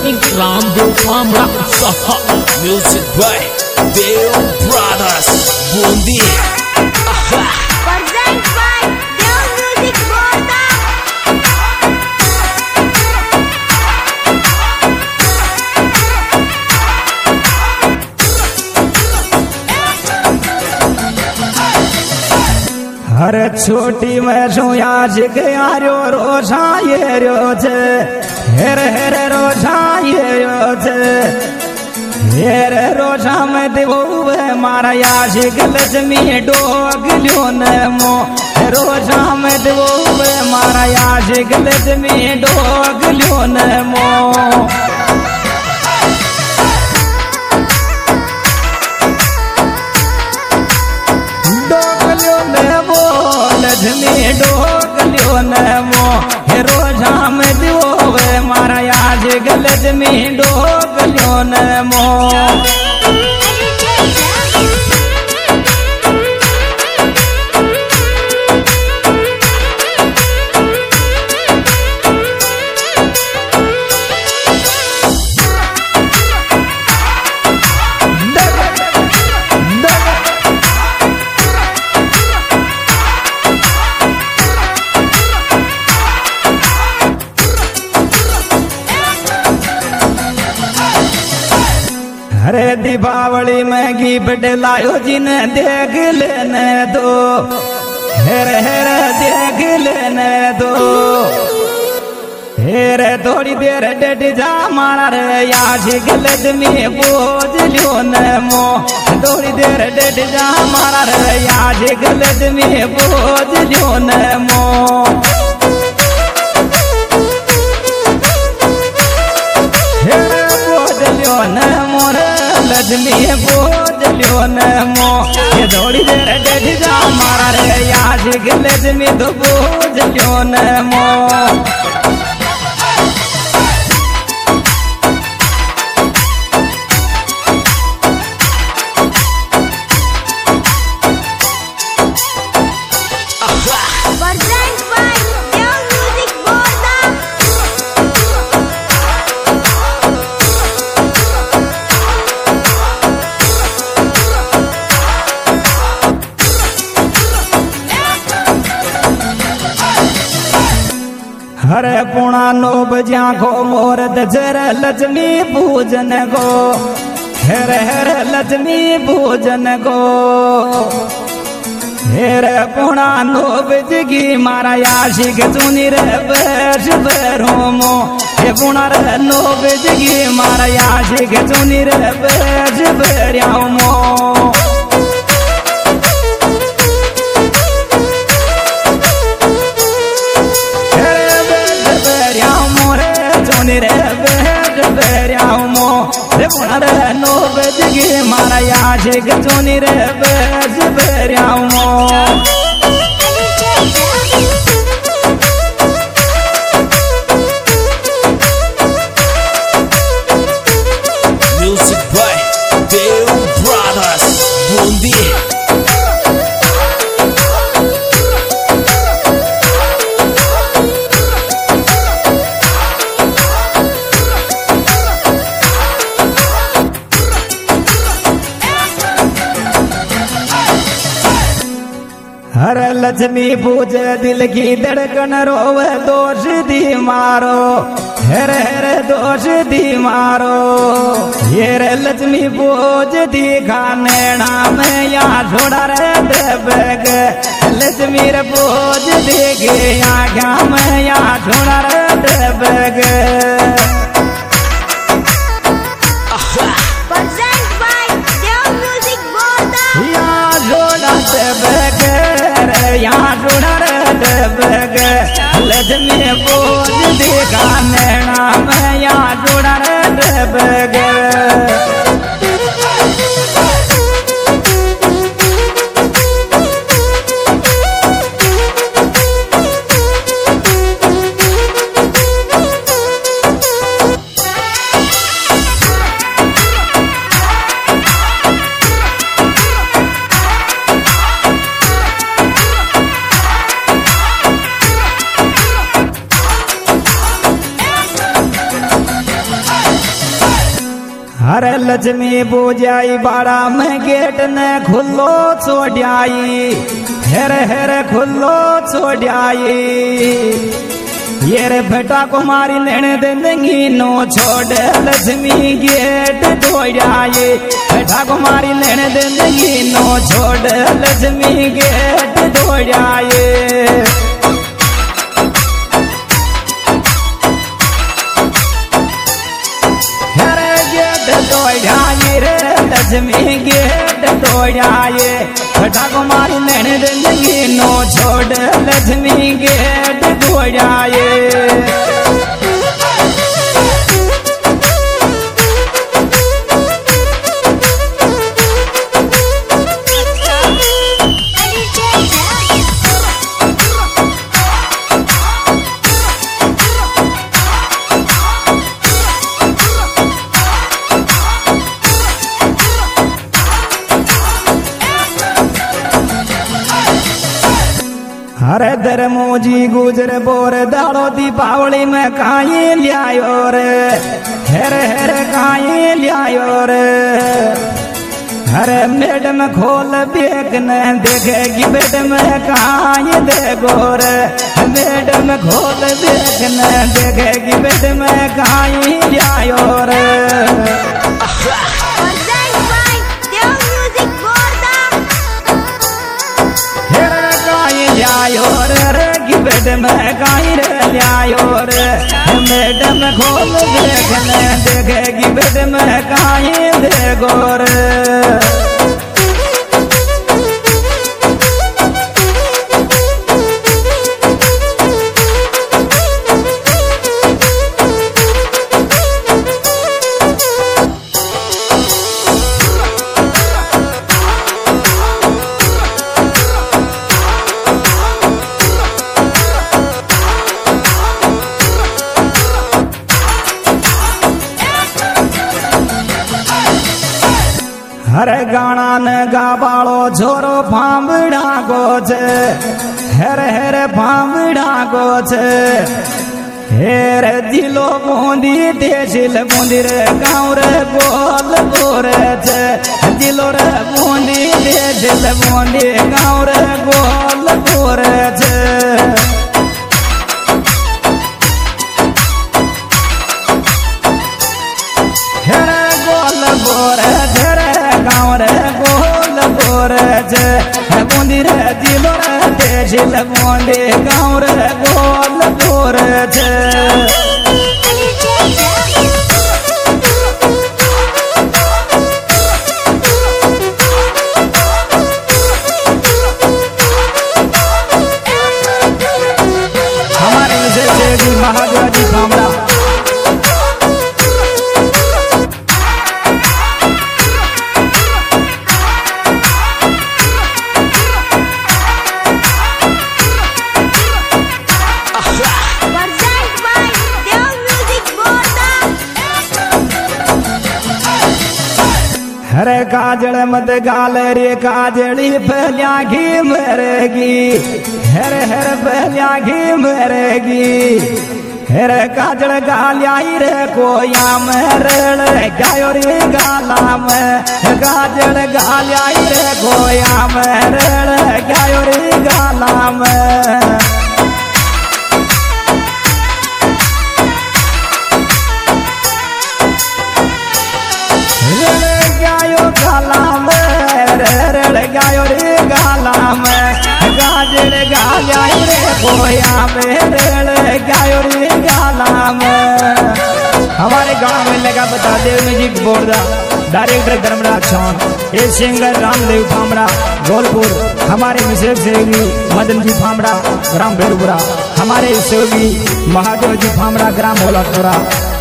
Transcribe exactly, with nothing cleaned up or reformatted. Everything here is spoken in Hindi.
Recording Rambo Farm Rock Saha. Music by Deo Brothers Bundi. Aha. Present by Deo Music Borda. हर छोटी में आज गया रो रोजा ये रोज हेर हेर रोजा ये रोज हेर रोजा में देवो मारा आज गलत में डोग लियो न मो रोजा में देवो मारा आज गलत में डोग लियो न मो में डोगलियो न मो हे रोजा में दियो वे मारा आज गलत में डोगलियो न मो अरे दीपावली में गिफ्ट लायो जिन देख लेने दो हेर हेर देख लेने दो हेर थोड़ी देर डेट जा मारा रे आज गलत में बोझ लियो न मो थोड़ी देर डेट जा मारा रे आज गलत में बोझ लियो न मो लजमी बोझलियो न मो ये थोड़ी देर डेढ़ जा मारा रे आज लजमी तो बोझलियो न मो Present by Deo Music Borda. Hare Pune no बजा को मोरत जर लक्ष्मी पूजन को हेर हेर लक्ष्मी पूजन को हेर पुणा नो बजगी मारा याशिक चुनी रे बैठ बैरो मो हे पुणा रे नो बजगी मारा याशिक चुनी रे बैठ बैरियाओ मो रे बैठ बैरियाओ मो रे पुणा रे नो बजगी मारा याशिक चुनी रे बैठ बैरियाओ मो Music by Deo Brothers Bundi. हर लक्ष्मी पूजे दिल की धड़कन रोवे दोष दी मारो हेर हेर दोष दी मारो ये रे लक्ष्मी पूज दी खाने नाम या छोड़ा रे देवग लक्ष्मी रे पूज दी के आज्ञा में या छोड़ा रे देवग Present by Deo Music Borda. या छोड़ा देवग यहाँ जुड़ा रे देवग लक्ष्मी पूज दिखा नैना में यहाँ जुड़ा रे देवग लक्ष्मी पूजाई बाड़ा में गेट ने खुल्लो छोड़ाई हेर हेर खुल्लो छोड़ाई ये रे बेटा कुमारी लेने देंगी नो छोड़ लक्ष्मी गेट तोड़ाई बेटा कुमारी लेने देंगी नो छोड़ लक्ष्मी गेट तोड़ाई तोड़ाए रे लक्ष्मी गेट तोड़ाए बेटा कुमारी लेने देंगी नो छोड़ लक्ष्मी गेट तोड़ाए हरे धर्मोजी गुजर बोर दाड़ो दीपावली में काई लियायो रे हेर हेर काई लियायो रे हरे मैडम खोल बेग न देखेगी बेड में काई देखो रे मैडम खोल बेग न देखेगी बेड में काई लियायो रे बेड में काई रे लियायो रे मैडम खोल देखने देखेगी बेड में काई देखो रे हरे गाना ने गाबालो छोरो फांबड़ा को छे हेर हेर फांबड़ा को छे हेर दिलो बूंदी देशिल बूंदी रे गाँव रे गोल गोरे छे दिलो रे बूंदी देशिल बूंदी गाँव रे गोल गोरे छे हेर गोल गोरे छे गाँव रे गोल गोरे छे बूंदी रे दिलो रे देशिल बूंदी गाँव रे गोल गोरे छे हमारे विशेष महादेव जी भामड़ा हरे काजल मत गाल रे काजली पहलिया घी मरेगी हर हर पहलिया घी मरेगी हर काजल गालियाई रे कोया मरल गायो रे गाला में काजल गालियाई रे कोया मरल गायो रे गाला में गाला में रड़ गायो रे गाला में गाजर गालियाई रे कोया में रड़ गायो रे गाला में हमारे गाँव में लगा बता देव music board director Dharmraj Chaun ये सिंगर रामदेव फामड़ा गोलपुर हमारे मिसेज सेवी मदन जी फामड़ा ग्राम बेलपुरा हमारे सहयोगी महादेव जी फामड़ा ग्राम भोलापुरा